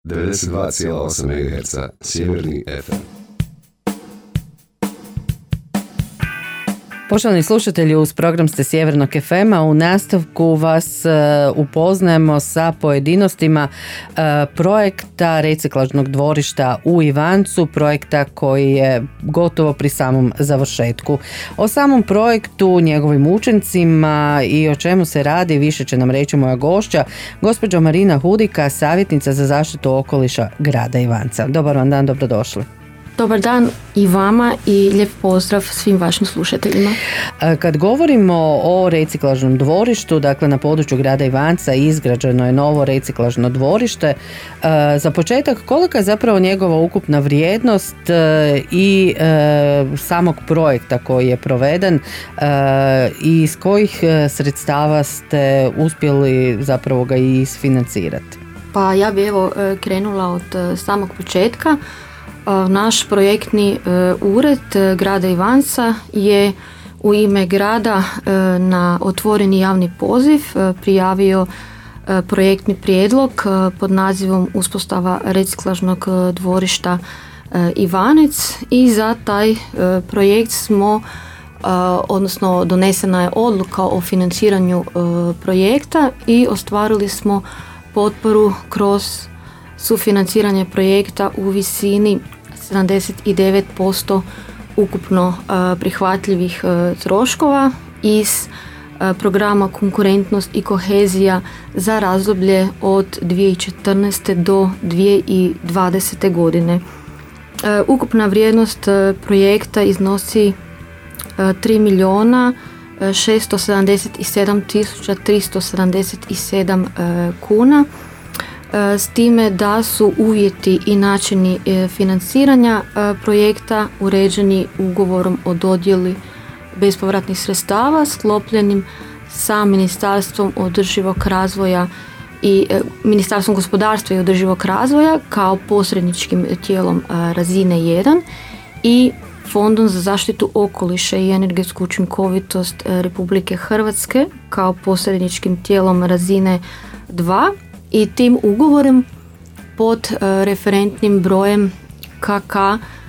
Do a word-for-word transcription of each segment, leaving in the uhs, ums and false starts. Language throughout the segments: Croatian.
devedeset dva zarez osam megaherca Sjeverni ef em. Poštovani slušatelji, uz program ste Sjevernog ef ema. U nastavku vas uh, upoznajemo sa pojedinostima uh, projekta reciklažnog dvorišta u Ivancu, projekta koji je gotovo pri samom završetku. O samom projektu, njegovim učincima i o čemu se radi više će nam reći moja gošća, gospođa Marina Hudika, savjetnica za zaštitu okoliša grada Ivanca. Dobar vam dan, dobrodošli. Dobar dan i vama i lijep pozdrav svim vašim slušateljima. Kad govorimo o reciklažnom dvorištu, dakle na području grada Ivanca izgrađeno je novo reciklažno dvorište. Za početak, kolika je zapravo njegova ukupna vrijednost i samog projekta koji je proveden i iz kojih sredstava ste uspjeli zapravo ga i isfinancirati? Pa ja bi evo krenula od samog početka. Naš projektni ured grada Ivanca je u ime grada na otvoreni javni poziv prijavio projektni prijedlog pod nazivom Uspostava reciklažnog dvorišta Ivanec i za taj projekt smo, odnosno donesena je odluka o financiranju projekta i ostvarili smo potporu kroz sufinanciranje projekta u visini sedamdeset devet posto ukupno uh, prihvatljivih uh, troškova iz uh, programa Konkurentnost i kohezija za razdoblje od dvije tisuće četrnaeste do dvije tisuće dvadesete godine. Uh, ukupna vrijednost uh, projekta iznosi uh, tri milijuna šesto sedamdeset sedam tisuća tristo sedamdeset sedam uh, kuna. S time da su uvjeti i načini financiranja projekta uređeni ugovorom o dodjeli bespovratnih sredstava sklopljenim sa Ministarstvom održivog razvoja i Ministarstvom gospodarstva i održivog razvoja kao posredničkim tijelom razine jedan i Fondom za zaštitu okoliša i energetsku učinkovitost Republike Hrvatske kao posredničkim tijelom razine dva. I tim ugovorom pod uh, referentnim brojem K K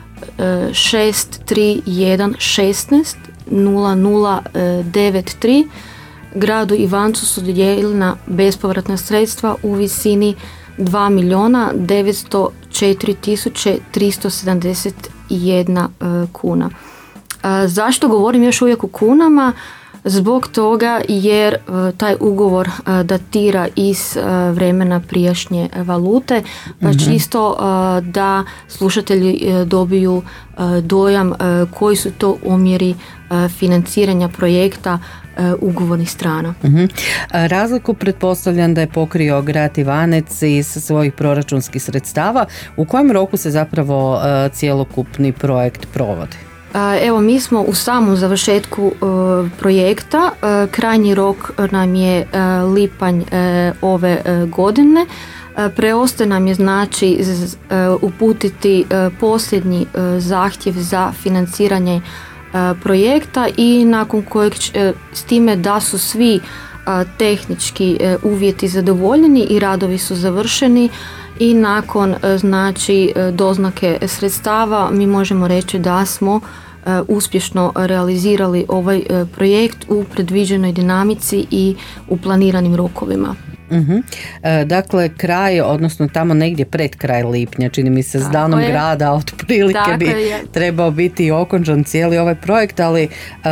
uh, šest tri jedan šesnaest nula nula devet tri gradu Ivancu su dodijeljena bespovratna sredstva u visini dva milijuna devetsto četiri tisuće tristo sedamdeset jedna uh, kuna. Uh, zašto govorim još uvijek u kunama? Zbog toga jer uh, taj ugovor uh, datira iz uh, vremena prijašnje valute, pa mm-hmm. čisto uh, da slušatelji uh, dobiju uh, dojam uh, koji su to omjeri uh, financiranja projekta uh, ugovornih strana. Mm-hmm. Razliku pretpostavljam da je pokrio grad Ivanec iz svojih proračunskih sredstava. U kojem roku se zapravo uh, cjelokupni projekt provodi? Evo, mi smo u samom završetku uh, projekta, uh, krajnji rok nam je uh, lipanj uh, ove uh, godine. Uh, preostaje nam je znači z, uh, uputiti uh, posljednji uh, zahtjev za financiranje uh, projekta i nakon kojeg uh, s time da su svi uh, tehnički uh, uvjeti zadovoljeni i radovi su završeni i nakon znači doznake sredstava mi možemo reći da smo uspješno realizirali ovaj projekt u predviđenoj dinamici i u planiranim rokovima. Uh-huh. E, dakle, kraj, odnosno tamo negdje pred kraj lipnja, čini mi se s Tako danom je. grada, otprilike Tako bi je. trebao biti okončan cijeli ovaj projekt, ali e,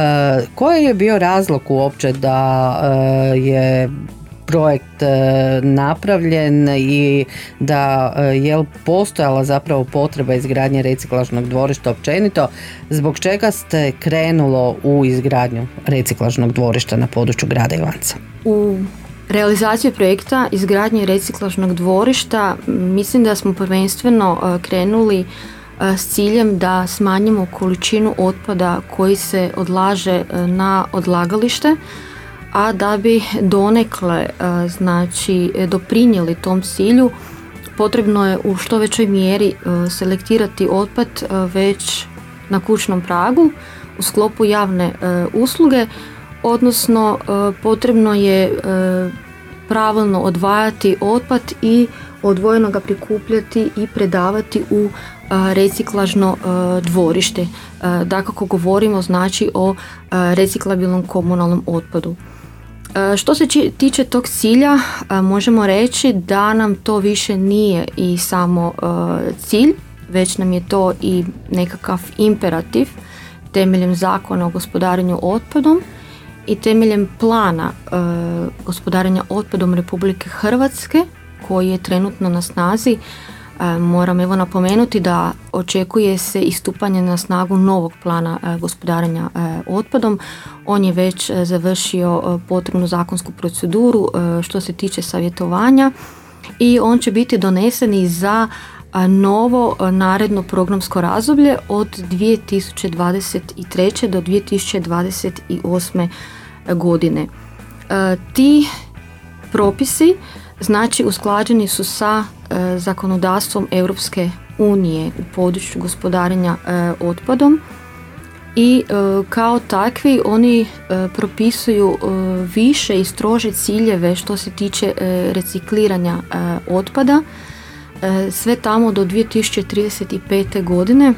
koji je bio razlog uopće da e, je projekt e, napravljen i da e, je postojala zapravo potreba izgradnje reciklažnog dvorišta općenito, zbog čega ste krenulo u izgradnju reciklažnog dvorišta na području grada Ivanca? U realizaciju projekta izgradnje reciklažnog dvorišta mislim da smo prvenstveno krenuli s ciljem da smanjimo količinu otpada koji se odlaže na odlagalište, a da bi donekle znači doprinijeli tom cilju potrebno je u što većoj mjeri selektirati otpad već na kućnom pragu u sklopu javne usluge, odnosno potrebno je pravilno odvajati otpad i odvojeno ga prikupljati i predavati u reciklažno dvorište. Dakako govorimo znači o reciklabilnom komunalnom otpadu. Što se tiče tog cilja, možemo reći da nam to više nije i samo cilj, već nam je to i nekakav imperativ temeljem Zakona o gospodarenju otpadom i temeljem plana gospodarenja otpadom Republike Hrvatske koji je trenutno na snazi. Moram evo napomenuti da očekuje se i stupanje na snagu novog plana gospodarenja otpadom. On je već završio potrebnu zakonsku proceduru što se tiče savjetovanja i on će biti donesen i za novo naredno programsko razdoblje od dvije tisuće dvadeset treće do dvije tisuće dvadeset osme godine. Ti propisi znači usklađeni su sa e, zakonodavstvom Europske unije u području gospodarenja e, otpadom i e, kao takvi oni e, propisuju e, više i strože ciljeve što se tiče e, recikliranja e, otpada, e, sve tamo do dvije tisuće trideset pete godine,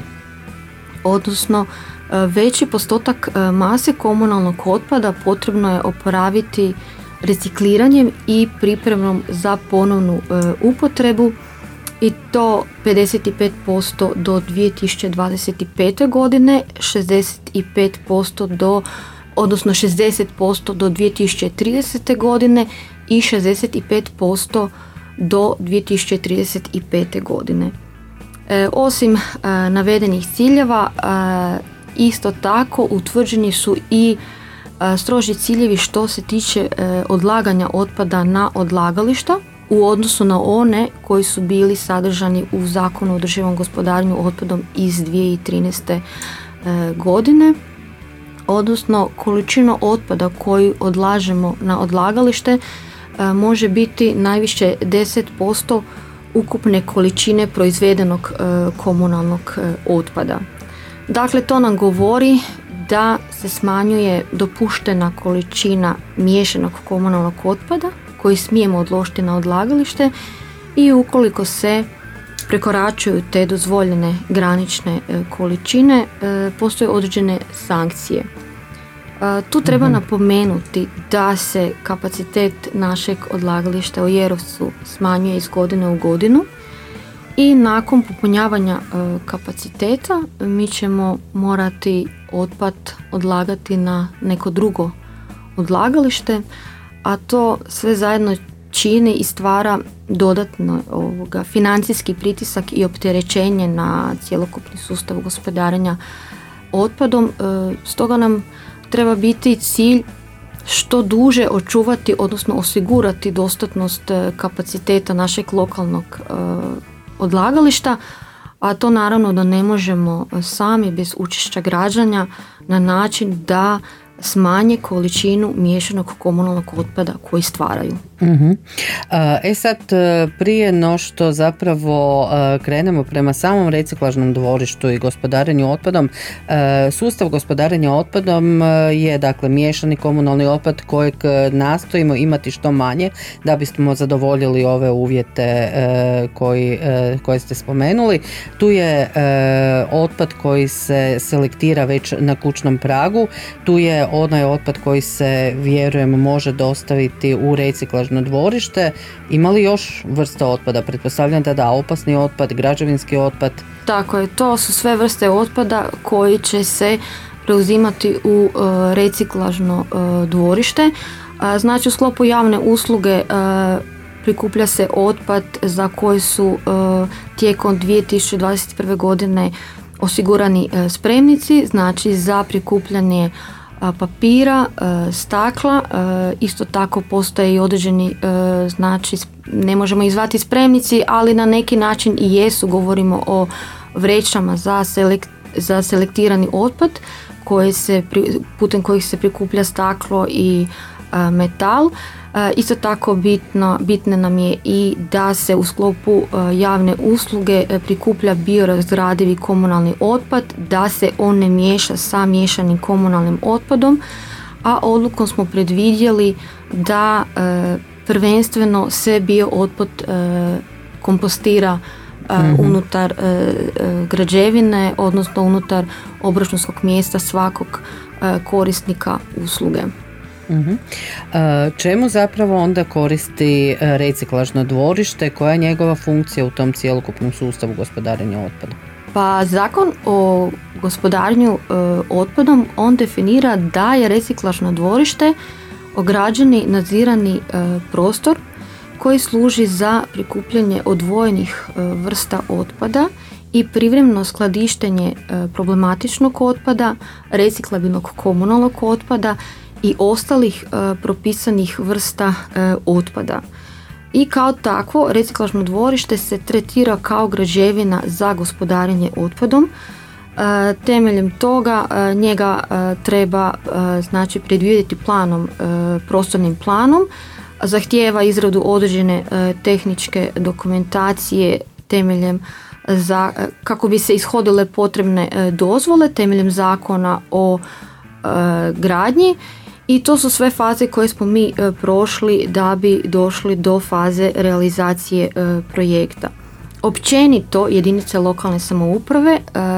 odnosno e, veći postotak e, mase komunalnog otpada potrebno je oporaviti recikliranjem i pripremom za ponovnu e, upotrebu i to pedeset pet posto do dvije tisuće dvadeset pete godine, šezdeset pet posto do odnosno šezdeset posto do dvije tisuće tridesete godine i šezdeset pet posto do dvije tisuće trideset pete godine. E, osim e, navedenih ciljeva e, isto tako utvrđeni su i stroži ciljevi što se tiče e, odlaganja otpada na odlagališta u odnosu na one koji su bili sadržani u Zakonu o održivom gospodarenju otpadom iz dvije tisuće trinaeste e, godine, odnosno količina otpada koju odlažemo na odlagalište e, može biti najviše deset posto ukupne količine proizvedenog e, komunalnog e, otpada. Dakle, to nam govori da se smanjuje dopuštena količina miješanog komunalnog otpada koji smijemo odložiti na odlagalište i ukoliko se prekoračuju te dozvoljene granične e, količine, e, postoje određene sankcije. E, tu treba mm-hmm. napomenuti da se kapacitet našeg odlagališta u Jerovcu smanjuje iz godine u godinu i nakon popunjavanja e, kapaciteta mi ćemo morati otpad odlagati na neko drugo odlagalište, a to sve zajedno čini i stvara dodatno ovoga, financijski pritisak i opterećenje na cjelokupni sustav gospodarenja otpadom. E, stoga nam treba biti cilj što duže očuvati, odnosno osigurati dostatnost kapaciteta našeg lokalnog e, odlagališta, a to naravno da ne možemo sami bez učešća građana na način da smanje količinu miješanog komunalnog otpada koji stvaraju. Uh-huh. E sad, prije no što zapravo krenemo prema samom reciklažnom dvorištu i gospodarenju otpadom, sustav gospodarenja otpadom je dakle miješani komunalni otpad kojeg nastojimo imati što manje da bismo zadovoljili ove uvjete koji, koje ste spomenuli. Tu je otpad koji se selektira već na kućnom pragu, tu je onaj otpad koji se, vjerujem, može dostaviti u reciklažno dvorište. Ima li još vrsta otpada? Pretpostavljam da da, opasni otpad, građevinski otpad. Tako je, to su sve vrste otpada koji će se preuzimati u uh, reciklažno uh, dvorište. Uh, znači u sklopu javne usluge uh, prikuplja se otpad za koji su uh, tijekom dvije tisuće dvadeset prve godine osigurani uh, spremnici, znači za prikupljanje papira, stakla, isto tako postoje i određeni, znači ne možemo ih zvati spremnici, ali na neki način i jesu, govorimo o vrećama za, selekt, za selektirani otpad koje se, putem kojih se prikuplja staklo i metal. Isto tako bitno, bitno nam je i da se u sklopu javne usluge prikuplja biorazgradivi komunalni otpad, da se on ne miješa sa miješanim komunalnim otpadom, a odlukom smo predvidjeli da prvenstveno sve bio otpad kompostira mm-hmm. unutar građevine, odnosno unutar obračunskog mjesta svakog korisnika usluge. Uh-huh. Čemu zapravo onda koristi reciklažno dvorište? Koja je njegova funkcija u tom cjelokupnom sustavu gospodarenja otpadom? Pa Zakon o gospodarenju e, otpadom, on definira da je reciklažno dvorište ograđeni nadzirani e, prostor koji služi za prikupljanje odvojenih e, vrsta otpada i privremeno skladištenje e, problematičnog otpada, reciklabilnog komunalnog otpada i ostalih e, propisanih vrsta e, otpada. I kao takvo reciklažno dvorište se tretira kao građevina za gospodarenje otpadom. E, temeljem toga e, njega e, treba e, znači predvidjeti planom, e, prostornim planom, zahtijeva izradu određene e, tehničke dokumentacije temeljem za, e, kako bi se ishodile potrebne e, dozvole temeljem Zakona o e, gradnji. I to su sve faze koje smo mi e, prošli da bi došli do faze realizacije e, projekta. Općenito jedinice lokalne samouprave, e,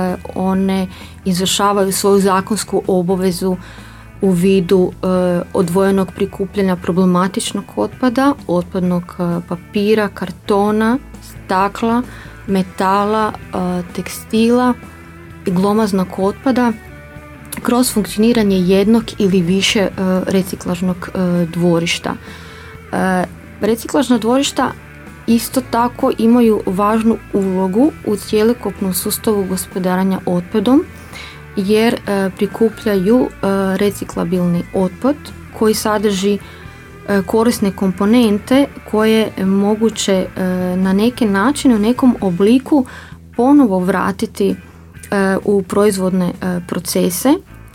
one izvršavaju svoju zakonsku obavezu u vidu e, odvojenog prikupljanja problematičnog otpada, otpadnog e, papira, kartona, stakla, metala, e, tekstila i glomaznog otpada kroz funkcioniranje jednog ili više e, reciklažnog e, dvorišta. E, reciklažna dvorišta isto tako imaju važnu ulogu u cjelokupnom sustavu gospodarenja otpadom jer e, prikupljaju e, reciklabilni otpad koji sadrži e, korisne komponente koje je moguće e, na neki način, u nekom obliku ponovo vratiti e, u proizvodne e, procese.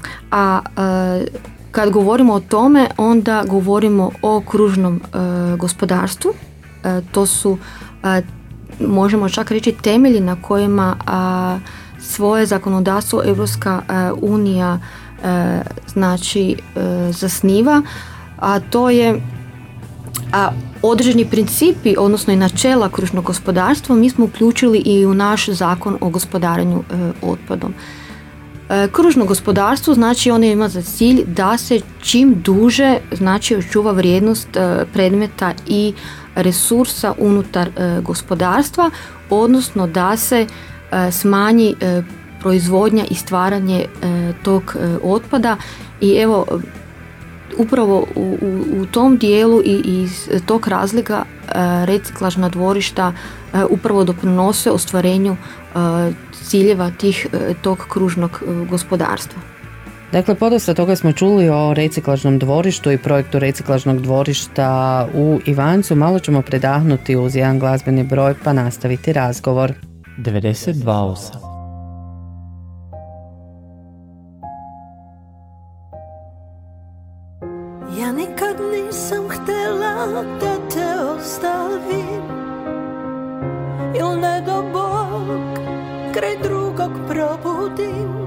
A e, kad govorimo o tome, onda govorimo o kružnom e, gospodarstvu. E, to su, e, možemo čak reći, temelji na kojima a, svoje zakonodavstvo Europska e, unija e, znači e, zasniva, a to je a, određeni principi, odnosno i načela kružnog gospodarstva mi smo uključili i u naš Zakon o gospodarenju e, otpadom. Kružno gospodarstvo znači ono ima za cilj da se čim duže znači očuva vrijednost predmeta i resursa unutar gospodarstva, odnosno da se smanji proizvodnja i stvaranje tog otpada. I evo upravo u, u, u tom dijelu i iz tog razloga reciklažna dvorišta upravo doprinose ostvarenju ciljeva tih, tog kružnog gospodarstva. Dakle, podosta toga smo čuli o reciklažnom dvorištu i projektu reciklažnog dvorišta u Ivancu. Malo ćemo predahnuti uz jedan glazbeni broj pa nastaviti razgovor. devedeset dva osam. Ja nikad nisam htjela da te ostavim, il ne do Bog kraj drugog probudim.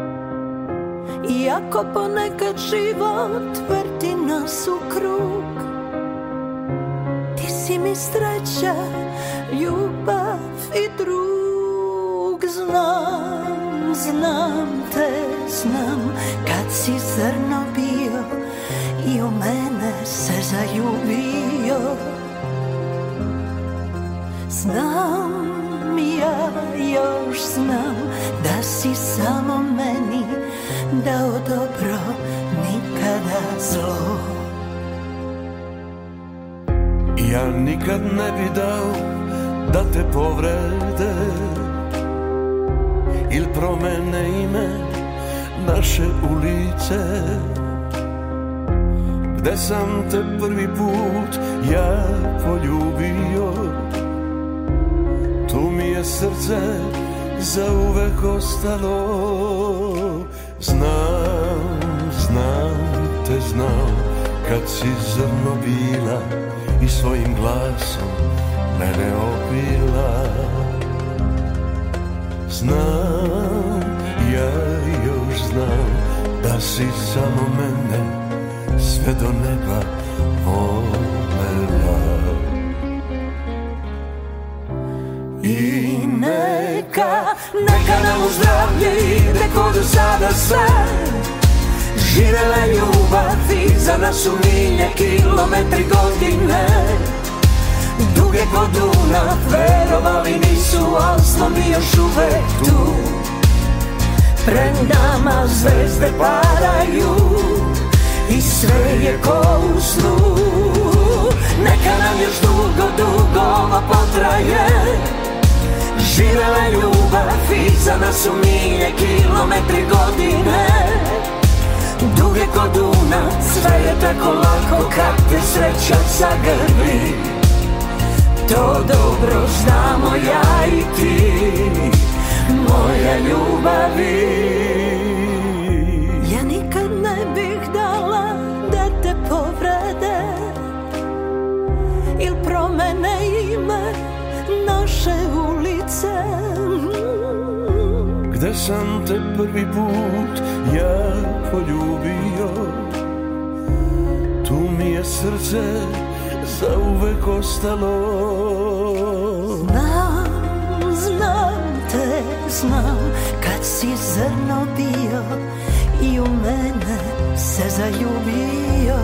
Iako ponekad život vrti nas u krug, ti si mi sreća, ljubav i drug. Znam, znam te, znam, kad si zrno bio i u mene se zaljubio. Znam, ja još znam da si samo meni dao dobro, nikada zlo. Ja nikad ne bi dao da te povrede il promene ime naše ulice, gde sam te prvi put ja poljubio. Tu mi je srce zauvek ostalo. Znam, znam te, znam kad si zrno bila i svojim glasom mene opila. Znam, ja još znam da si samo mene sve do neba volela. I neka, neka nam u zdravlje ide ko do sada sve. Živela ljubav i za nas su milje kilometri godine. Duge ko Dunav, verovali nisu, al smo mi još uvek tu. Pred nama zvezde paraju i sve je ko u snu. Neka nam još dugo, dugo ova potraje. Živela ljubav i za nas su milje kilometri godine. Duge ko Dunav, sve je tako lako kad te sreća zagrli. To dobro znamo ja i ti, moja ljubavi. Ja nikad ne bih dala da te povrede il promene ime naše ulice. Gde sam te prvi put ja poljubio, tu mi je srce zauvek ostalo. Znam, znam te, znam, kad si zrno bio i u mene se zaljubio.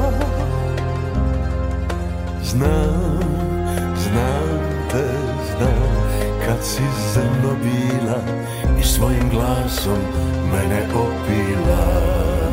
Znam, znam te, znam, kad si zrno bila i svojim glasom mene opila.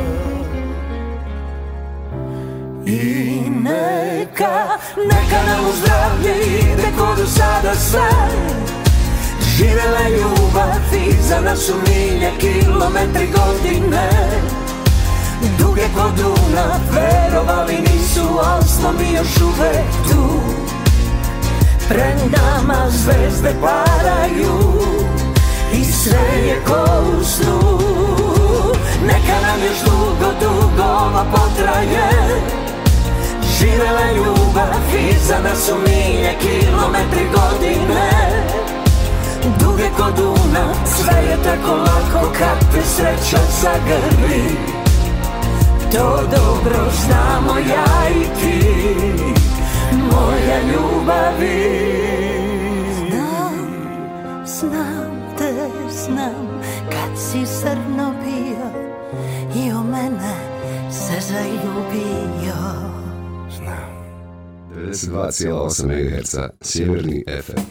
I neka, neka nam u zdravlje ide ko do sada sve. Živela ljubav i za nas su milje kilometri godine. Duge ko Dunav, verovali nisu, al smo mi još uvek tu. Pred nama zvezde paraju i sve je ko u snu. Neka nam još dugo, dugo ova potraje. Živela ljubav i za nas su milje kilometri godine. Duge ko Dunav, sve je tako lako kad te sreća zagrli. To dobro znamo ja i ti, moja ljubavi. Znam, znam te, znam, kad si zrno bio i u mene se zaljubio. devedeset dva zarez osam megaherca Sjeverni ef em.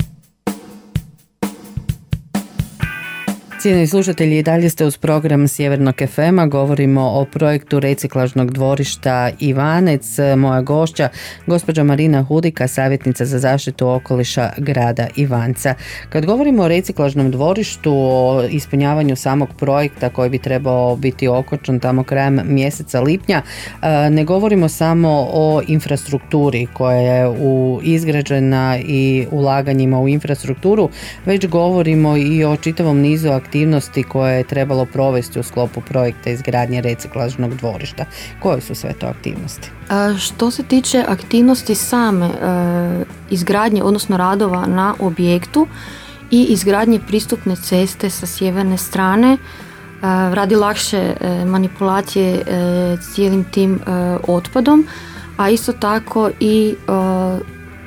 Cijenjeni slušatelji, i dalje ste uz program Sjevernog ef ema, govorimo o projektu reciklažnog dvorišta Ivanec. Moja gošća, gospođa Marina Hudika, savjetnica za zaštitu okoliša grada Ivanca. Kad govorimo o reciklažnom dvorištu, o ispunjavanju samog projekta koji bi trebao biti okončan tamo krajem mjeseca lipnja, ne govorimo samo o infrastrukturi koja je u izgrađena i ulaganjima u infrastrukturu, već govorimo i o čitavom nizu aktivnosti aktivnosti koje je trebalo provesti u sklopu projekta izgradnje reciklažnog dvorišta. Koje su sve to aktivnosti? A što se tiče aktivnosti same e, izgradnje, odnosno radova na objektu i izgradnje pristupne ceste sa sjeverne strane, e, radi lakše e, manipulacije e, cijelim tim e, otpadom, a isto tako i e,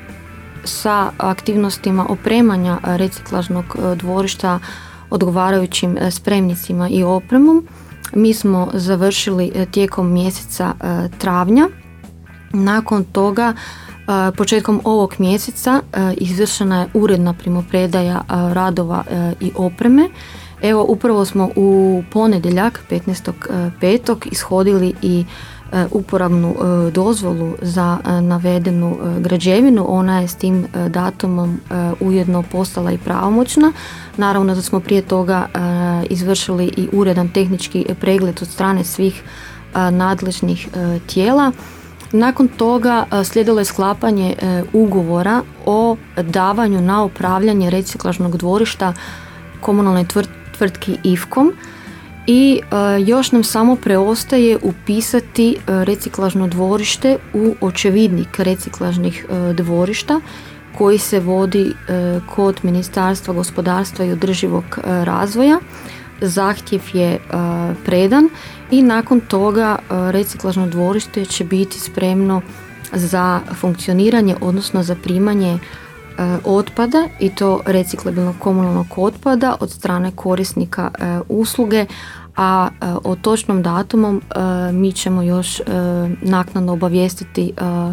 sa aktivnostima opremanja reciklažnog dvorišta odgovarajućim spremnicima i opremom. Mi smo završili tijekom mjeseca travnja. Nakon toga, početkom ovog mjeseca izvršena je uredna primopredaja radova i opreme. Evo, upravo smo u ponedjeljak, petnaestog petog ishodili i uporabnu dozvolu za navedenu građevinu. Ona je s tim datumom ujedno postala i pravomoćna. Naravno da smo prije toga izvršili i uredan tehnički pregled od strane svih nadležnih tijela. Nakon toga slijedilo je sklapanje ugovora o davanju na upravljanje reciklažnog dvorišta komunalnoj tvrtki Ifkom. I e, još nam samo preostaje upisati e, reciklažno dvorište u očevidnik reciklažnih e, dvorišta koji se vodi e, kod Ministarstva gospodarstva i održivog e, razvoja. Zahtjev je e, predan i nakon toga e, reciklažno dvorište će biti spremno za funkcioniranje, odnosno za primanje otpada i to reciklabilnog komunalnog otpada od strane korisnika usluge, a o točnom datumom mi ćemo još naknadno obavijestiti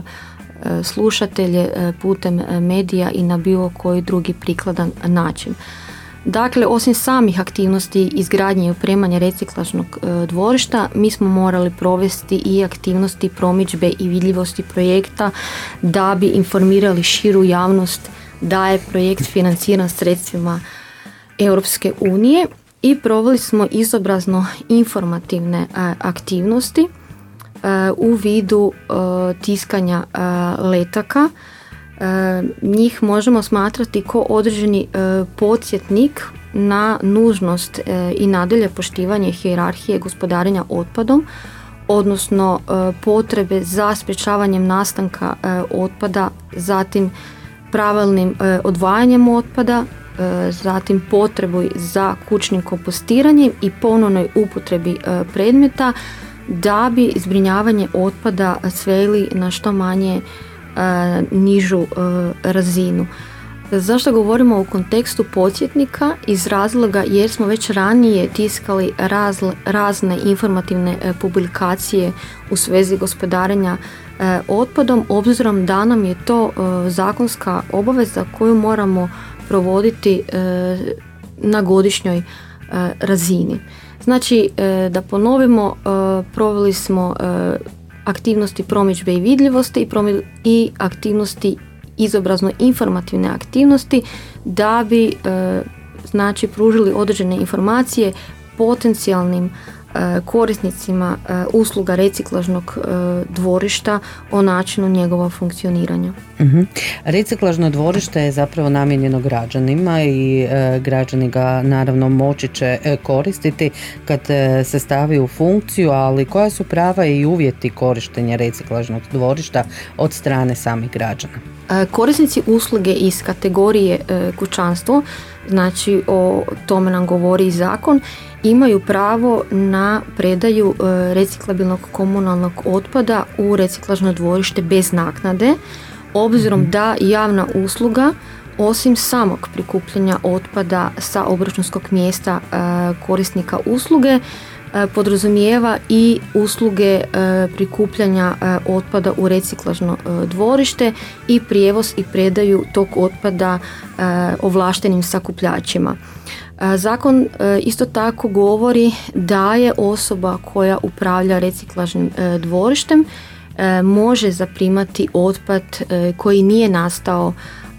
slušatelje putem medija i na bilo koji drugi prikladan način. Dakle, osim samih aktivnosti izgradnje i opremanja reciklažnog dvorišta, mi smo morali provesti i aktivnosti promidžbe i vidljivosti projekta da bi informirali širu javnost da je projekt financiran sredstvima Europske unije i proveli smo izobrazno informativne aktivnosti u vidu tiskanja letaka. Njih možemo smatrati kao određeni podsjetnik na nužnost i nadalje poštivanje hijerarhije gospodarenja otpadom, odnosno potrebe za sprječavanjem nastanka otpada, zatim pravilnim odvajanjem otpada, zatim potrebu za kućnim kompostiranjem i ponovnoj upotrebi predmeta da bi zbrinjavanje otpada sveli na što manje nižu razinu. Zašto govorimo u kontekstu podsjetnika? Iz razloga jer smo već ranije tiskali raz, razne informativne publikacije u svezi gospodarenja otpadom, obzirom da nam je to zakonska obaveza koju moramo provoditi na godišnjoj razini. Znači, da ponovimo, proveli smo aktivnosti promidžbe i vidljivosti i, promi- i aktivnosti izobrazno informativne aktivnosti da bi e, znači pružili određene informacije potencijalnim e, korisnicima e, usluga reciklažnog e, dvorišta o načinu njegova funkcioniranja. Uh-huh. Reciklažno dvorište je zapravo namijenjeno građanima i e, građani ga naravno moći će e, koristiti kad e, se stavi u funkciju, ali koja su prava i uvjeti korištenja reciklažnog dvorišta od strane samih građana? E, korisnici usluge iz kategorije e, kućanstvo, znači o tome nam govori i zakon, imaju pravo na predaju e, reciklabilnog komunalnog otpada u reciklažno dvorište bez naknade, obzirom da javna usluga osim samog prikupljanja otpada sa obračunskog mjesta e, korisnika usluge e, podrazumijeva i usluge e, prikupljanja e, otpada u reciklažno e, dvorište i prijevoz i predaju tog otpada e, ovlaštenim sakupljačima. E, zakon e, isto tako govori da je osoba koja upravlja reciklažnim e, dvorištem može zaprimati otpad koji nije nastao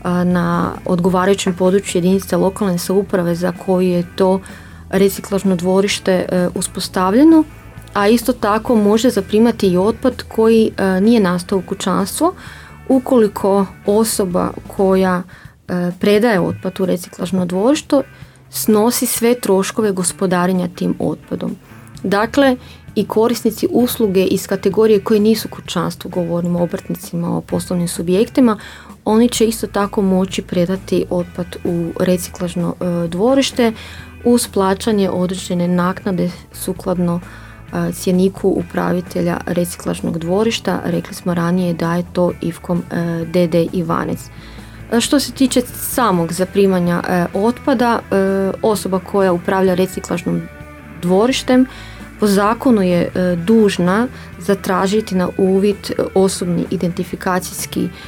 na odgovarajućem području jedinice lokalne samouprave za koju je to reciklažno dvorište uspostavljeno, a isto tako može zaprimati i otpad koji nije nastao u kućanstvu ukoliko osoba koja predaje otpad u reciklažno dvorište snosi sve troškove gospodarenja tim otpadom. Dakle, i korisnici usluge iz kategorije koji nisu kućanstvo, govorimo o obrtnicima, o poslovnim subjektima, oni će isto tako moći predati otpad u reciklažno e, dvorište uz plaćanje određene naknade sukladno e, cjeniku upravitelja reciklažnog dvorišta. Rekli smo ranije da je to Ivkom e, d d. Ivanec. E, što se tiče samog zaprimanja e, otpada, e, osoba koja upravlja reciklažnom dvorištem po zakonu je e, dužna zatražiti na uvid osobni identifikacijski e,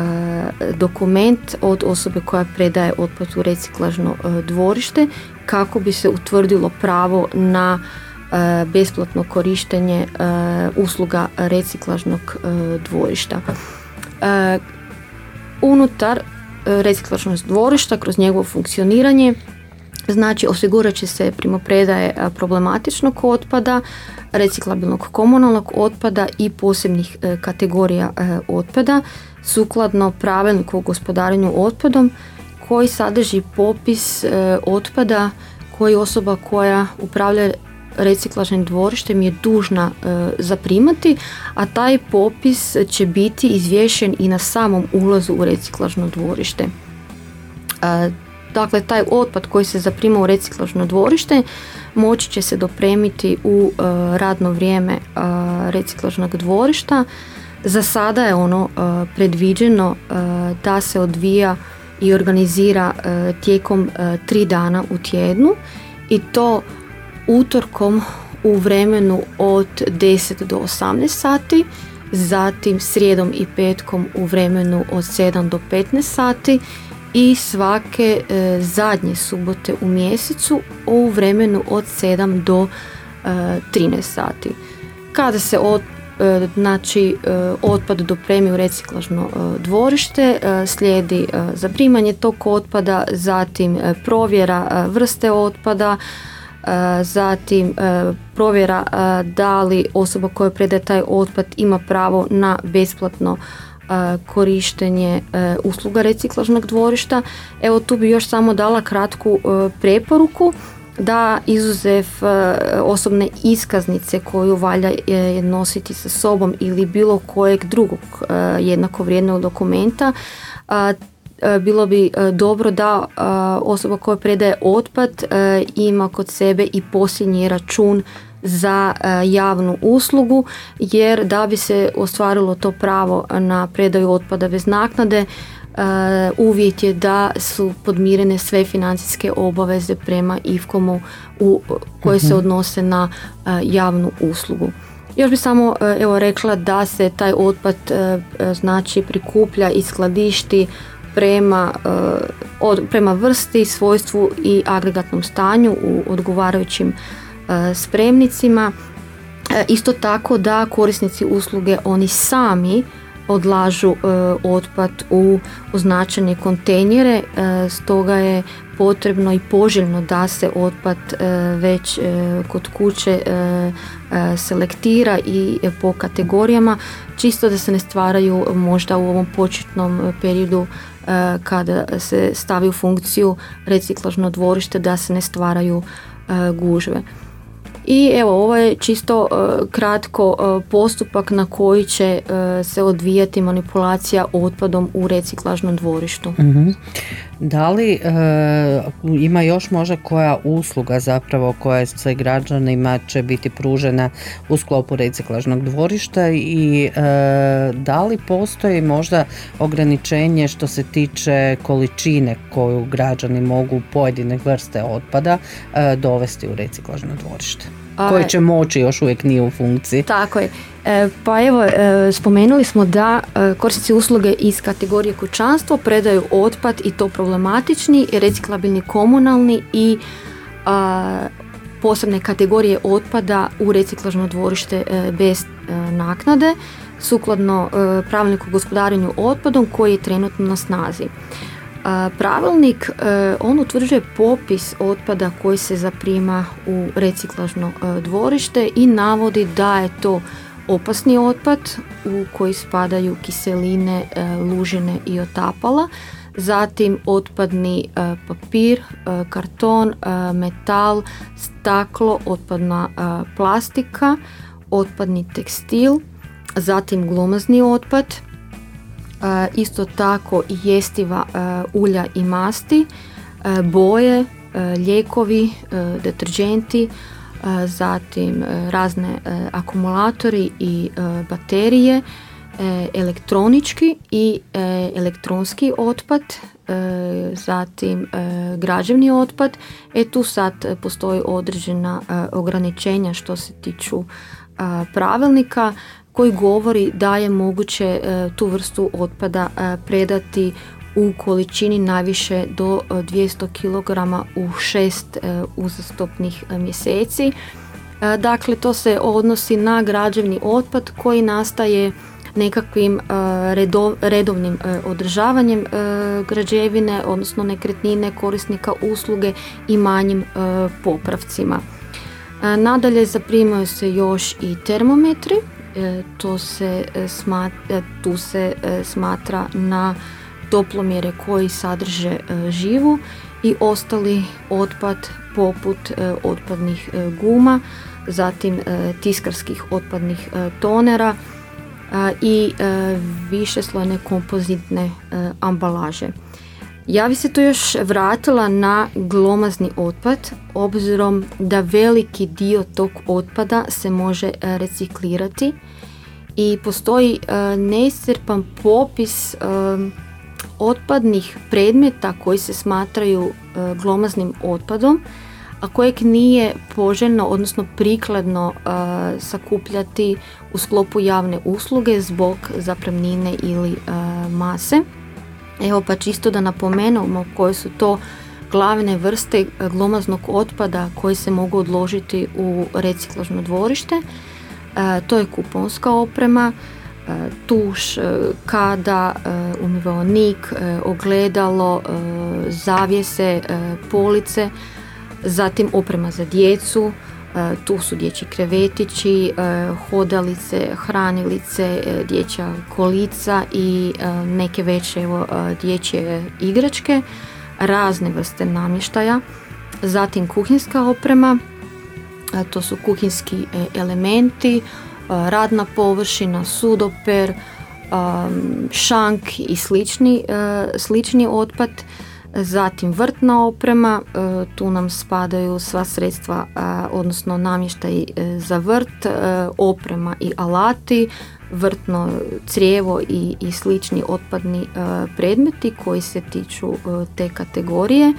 dokument od osobe koja predaje otpad u reciklažno e, dvorište kako bi se utvrdilo pravo na e, besplatno korištenje e, usluga reciklažnog e, dvorišta. E, unutar e, reciklažnog dvorišta kroz njegovo funkcioniranje znači osigurat će se primopredaje problematičnog otpada, reciklabilnog komunalnog otpada i posebnih e, kategorija e, otpada sukladno pravilniku o gospodarenju otpadom koji sadrži popis e, otpada koji osoba koja upravlja reciklažnim dvorištem je dužna e, zaprimati, a taj popis će biti izvješen i na samom ulazu u reciklažno dvorište. E, Dakle, taj otpad koji se zaprima u reciklažno dvorište moći će se dopremiti u e, radno vrijeme e, reciklažnog dvorišta. Za sada je ono e, predviđeno e, da se odvija i organizira tijekom tri dana u tjednu i to utorkom u vremenu od deset do osamnaest sati, zatim srijedom i petkom u vremenu od sedam do petnaest sati i svake e, zadnje subote u mjesecu u vremenu od sedam do e, trinaest sati. Kada se od, e, znači, e, otpad dopremi u reciklažno e, dvorište, e, slijedi e, zaprimanje tog otpada, zatim e, provjera e, vrste otpada, zatim provjera da li osoba koja predaje taj otpad ima pravo na besplatno korištenje usluga reciklažnog dvorišta. Evo tu bi još samo dala kratku preporuku da izuzev osobne iskaznice koju valja nositi sa sobom ili bilo kojeg drugog jednako vrijednog dokumenta, bilo bi dobro da osoba koja predaje otpad ima kod sebe i posljednji račun za javnu uslugu, jer da bi se ostvarilo to pravo na predaju otpada bez naknade, uvjet je da su podmirene sve financijske obaveze prema I F C O M-u u, koje se odnose na javnu uslugu. Još bi samo evo rekla da se taj otpad znači prikuplja i skladišti prema, od, prema vrsti, svojstvu i agregatnom stanju u odgovarajućim spremnicima. Isto tako da korisnici usluge oni sami odlažu otpad u označene kontejnere, stoga je potrebno i poželjno da se otpad već kod kuće selektira i po kategorijama, čisto da se ne stvaraju možda u ovom početnom periodu kada se stavi u funkciju reciklažno dvorište, da se ne stvaraju gužve. I evo, ovo je čisto uh, kratko uh, postupak na koji će uh, se odvijati manipulacija otpadom u reciklažnom dvorištu. Mm-hmm. Da li uh, ima još možda koja usluga zapravo koja se građanima će biti pružena u sklopu reciklažnog dvorišta i uh, da li postoji možda ograničenje što se tiče količine koju građani mogu pojedine vrste otpada uh, dovesti u reciklažno dvorište? Koje će moći još uvijek nije u funkciji. Tako je. E, pa evo, e, spomenuli smo da e, korisnici usluge iz kategorije kućanstvo predaju otpad i to problematični, reciklabilni, komunalni i a, posebne kategorije otpada u reciklažno dvorište e, bez e, naknade, sukladno e, pravilniku o gospodarenju otpadom koji je trenutno na snazi. Pravilnik on utvrđuje popis otpada koji se zaprima u reciklažno dvorište i navodi da je to opasni otpad u koji spadaju kiseline, lužine i otapala, zatim otpadni papir, karton, metal, staklo, otpadna plastika, otpadni tekstil, zatim glomazni otpad, Uh, isto tako i jestiva uh, ulja i masti, uh, boje, uh, lijekovi, uh, deterdženti, uh, zatim uh, razne uh, akumulatori i uh, baterije, uh, elektronički i uh, elektronski otpad, uh, zatim uh, građevni otpad. E tu sad postoji određena uh, ograničenja što se tiču uh, pravilnika, koji govori da je moguće e, tu vrstu otpada e, predati u količini najviše do e, dvjesto kilograma u šest e, uzastopnih e, mjeseci. E, dakle, to se odnosi na građevni otpad koji nastaje nekakvim e, redov, redovnim e, održavanjem e, građevine, odnosno nekretnine, korisnika usluge i manjim e, popravcima. E, nadalje zaprimaju se još i termometri. E, to se smatra, tu se e, smatra na toplomjere koji sadrže e, živu i ostali otpad poput e, otpadnih e, guma, zatim e, tiskarskih otpadnih e, tonera e, i e, višeslojne kompozitne e, ambalaže. Ja bi se tu još vratila na glomazni otpad, obzirom da veliki dio tog otpada se može reciklirati i postoji neiscrpan popis otpadnih predmeta koji se smatraju e, glomaznim otpadom, a kojeg nije poželjno, odnosno prikladno e, sakupljati u sklopu javne usluge zbog zapremnine ili e, mase. Evo pa čisto da napomenemo koje su to glavne vrste glomaznog otpada koji se mogu odložiti u reciklažno dvorište. E, to je kuponska oprema, e, tuš, e, kada, e, umivaonik, e, ogledalo, e, zavjese, e, police, zatim oprema za djecu, e, tu su dječji krevetići, e, hodalice, hranilice, e, dječja kolica i e, neke veće evo, e, dječje igračke, razne vrste namještaja, zatim kuhinska oprema, e, to su kuhinski e, elementi, e, radna površina, sudoper, e, šank i slični, e, slični otpad. Zatim vrtna oprema, tu nam spadaju sva sredstva, odnosno namještaj za vrt, oprema i alati, vrtno crijevo i, i slični otpadni predmeti koji se tiču te kategorije.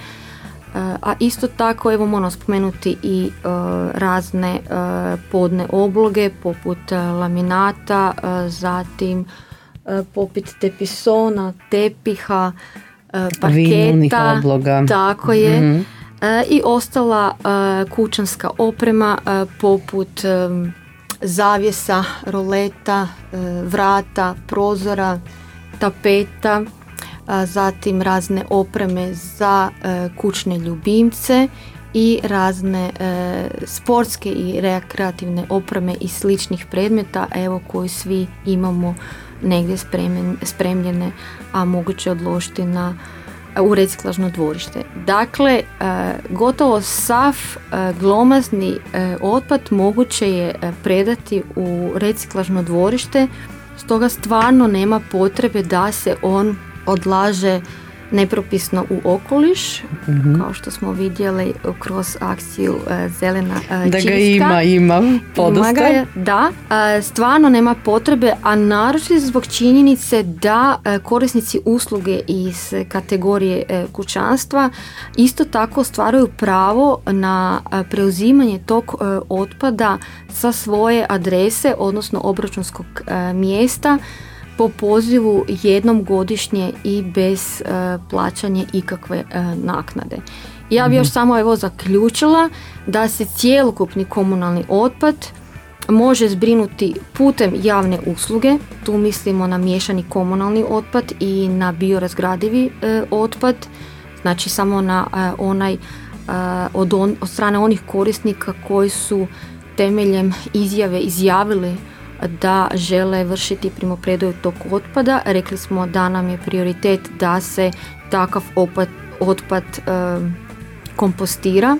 A isto tako evo moram spomenuti i razne podne obloge poput laminata, zatim poput tepisona, tepiha, parketa, obloga. Tako je, mm-hmm. e, i ostala e, kućanska oprema e, poput e, zavjesa, roleta, e, vrata, prozora, tapeta, a zatim razne opreme za e, kućne ljubimce i razne e, sportske i rekreativne opreme i sličnih predmeta, evo koji svi imamo negdje spremljen, spremljene, a moguće odložiti na, u reciklažno dvorište. Dakle, e, gotovo sav e, glomazni e, otpad moguće je predati u reciklažno dvorište, stoga stvarno nema potrebe da se on odlaže nepropisno u okoliš, mm-hmm. kao što smo vidjeli kroz akciju e, Zelena e, da čistka. Ga ima, ima, podosta. Ima ga, da, e, stvarno nema potrebe, a naročito zbog činjenice da e, korisnici usluge iz kategorije e, kućanstva isto tako ostvaruju pravo na e, preuzimanje tog e, otpada sa svoje adrese, odnosno obračunskog e, mjesta, po pozivu jednom godišnje i bez e, plaćanja ikakve e, naknade. Ja bih još samo evo zaključila da se cjelokupni komunalni otpad može zbrinuti putem javne usluge, tu mislimo na miješani komunalni otpad i na biorazgradivi e, otpad, znači samo na e, onaj e, od, on, od strane onih korisnika koji su temeljem izjave izjavili da žele vršiti primopredaju tog otpada. Rekli smo da nam je prioritet da se takav otpad, otpad e, kompostira.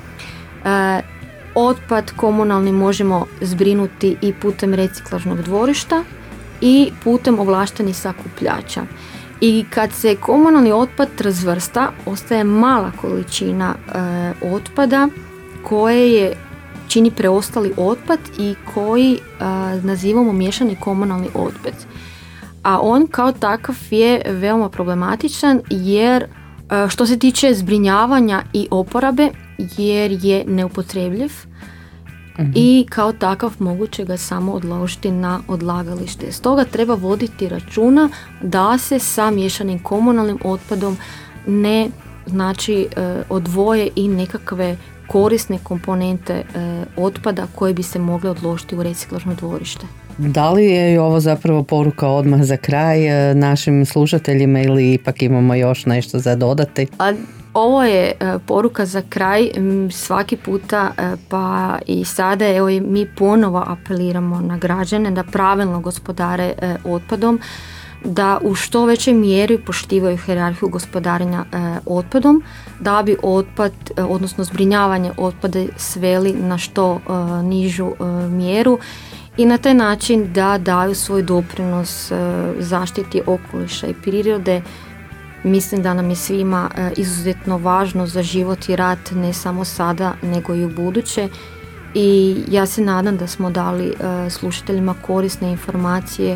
E, otpad komunalni možemo zbrinuti i putem reciklažnog dvorišta i putem ovlaštenih sakupljača. I kad se komunalni otpad razvrsta, ostaje mala količina e, otpada koje je čini preostali otpad i koji a, nazivamo miješani komunalni otpad. A on kao takav je veoma problematičan jer a, što se tiče zbrinjavanja i oporabe, jer je neupotrebljiv mm-hmm. i kao takav moguće ga samo odložiti na odlagalište. Stoga treba voditi računa da se sa miješanim komunalnim otpadom ne znači odvoje i nekakve korisne komponente e, otpada koje bi se mogle odložiti u reciklažno dvorište. Da li je ovo zapravo poruka odmah za kraj e, našim slušateljima ili ipak imamo još nešto za dodati? A, ovo je e, poruka za kraj, m, svaki puta e, pa i sada evo, mi ponovo apeliramo na građane da pravilno gospodare e, otpadom, da u što većoj mjeri poštivaju hijerarhiju gospodarenja e, otpadom, da bi otpad, e, odnosno zbrinjavanje otpada sveli na što e, nižu e, mjeru i na taj način da daju svoj doprinos e, zaštiti okoliša i prirode. Mislim da nam je svima e, izuzetno važno za život i rad ne samo sada nego i u buduće. I ja se nadam da smo dali e, slušateljima korisne informacije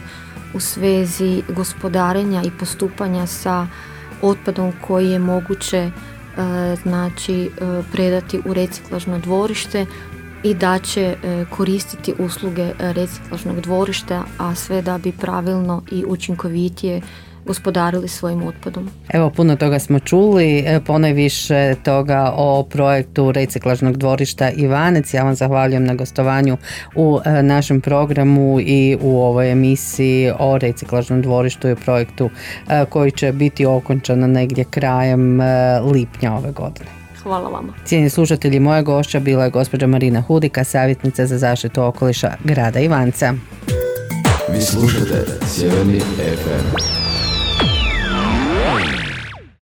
u svezi gospodarenja i postupanja sa otpadom koji je moguće znači predati u reciklažno dvorište i da će koristiti usluge reciklažnog dvorišta, a sve da bi pravilno i učinkovitije gospodarili svojim otpadom. Evo, puno toga smo čuli, ponajviše toga o projektu reciklažnog dvorišta Ivanec. Ja vam zahvaljujem na gostovanju u našem programu i u ovoj emisiji o reciklažnom dvorištu i projektu koji će biti okončan negdje krajem lipnja ove godine. Hvala vama. Cijenjeni slušatelji, moja gošća bila je gospođa Marina Hudika, savjetnica za zaštitu okoliša grada Ivanca. Vi slušate Sjeverni ef em.